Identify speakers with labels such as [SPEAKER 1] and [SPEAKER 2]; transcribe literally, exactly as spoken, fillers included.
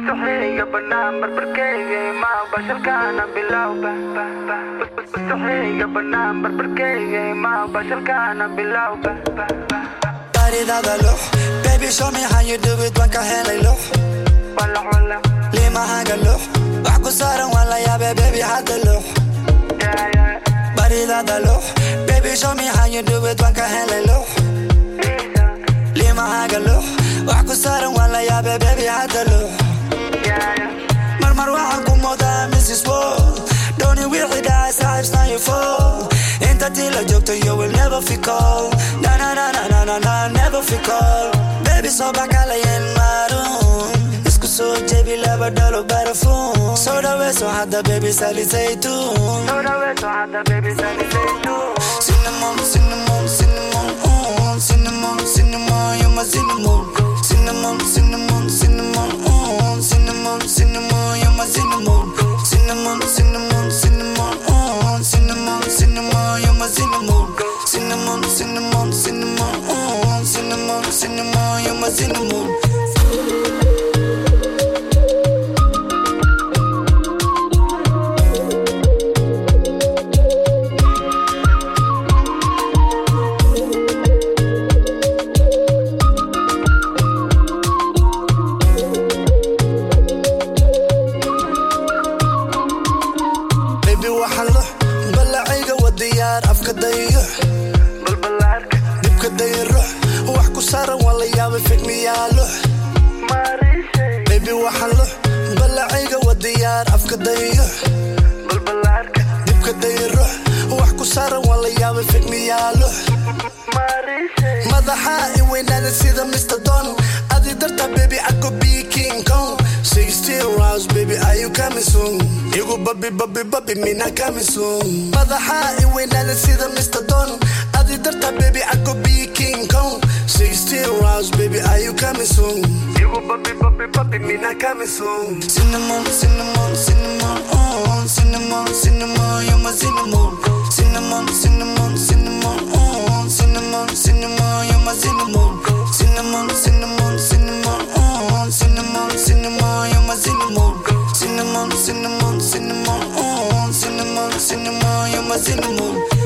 [SPEAKER 1] مستحيل بنام بربركي ما بشركان بلاو مستحيل بنام بربركي ما بشركان بلاو
[SPEAKER 2] Body that I look, baby show me how you do it وانك هلا look
[SPEAKER 1] ولا ولا
[SPEAKER 2] ليه ما حاجة look وحكو صار ولا يا baby حتى look
[SPEAKER 1] yeah yeah
[SPEAKER 2] Body that I look, baby show me how you do it وانك هلا look ليه ما حاجة look وحكو صار ولا يا baby حتى look
[SPEAKER 1] yeah yeah
[SPEAKER 2] مرمر وحكو موضة مسيس وول دوني ويحي دا صاحب سناي فول انت تيلا جوكتو you will never feel cold Na na na na na na na never feel cold Baby so back علي المارون اسكو سو جيبي لابا دولو برفون سودا ويسو حدا baby سالي زيتون
[SPEAKER 1] سودا ويسو حدا baby سالي زيتون
[SPEAKER 2] Cinnamon, cinnamon, cinnamon, mm, cinnamon, cinnamon, you're my cinnamon Cinnamon, cinnamon, cinnamon, mm, cinnamon, cinnamon, you're my cinnamon Cinnamon, cinnamon, cinnamon, mm, cinnamon, cinnamon, you're my cinnamon Cinnamon, cinnamon, cinnamon, mm, cinnamon, cinnamon, you're my cinnamon ديح
[SPEAKER 1] بالبلارك
[SPEAKER 2] دبك دي الروح وحكو صار ولا يابي فيك ميالوح
[SPEAKER 1] ماريشي
[SPEAKER 2] بيبي وحلوح بلا عيقة والديار أفك ديح
[SPEAKER 1] بالبلارك
[SPEAKER 2] دبك دي الروح وحكو صار ولا يابي فيك ميالوح
[SPEAKER 1] ماريشي
[SPEAKER 2] مضحائي وين أنا سيدا مستر دون أدي درتا بيبي أكو بي كينج كون sixteen rounds baby are you coming soon You go baby baby baby me not coming soon مضحائي وين أنا سيدا مستر دون أدي درتا baby أكو بي كينج كون sixteen rounds baby are you coming soon
[SPEAKER 1] You go baby baby baby me not coming soon
[SPEAKER 2] Cinnamon cinnamon cinnamon oh cinnamon cinnamon you're my cinnamon Cinnamon cinnamon cinnamon oh cinnamon cinnamon you're my cinnamon Cinnamon cinnamon cinnamon oh cinnamon cinnamon you're my cinnamon Cinnamon cinnamon cinnamon oh cinnamon cinnamon you're my cinnamon